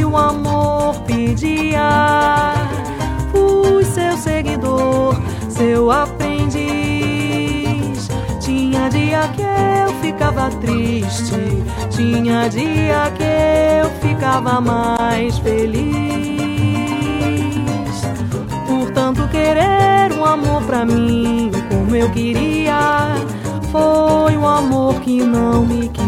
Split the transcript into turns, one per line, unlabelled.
o amor pedia. Fui seu seguidor, seu aprendiz. Tinha dia que eu ficava triste, tinha dia que eu ficava mais feliz. Por tanto querer um amor pra mim como eu queria, foi um amor que não me quis.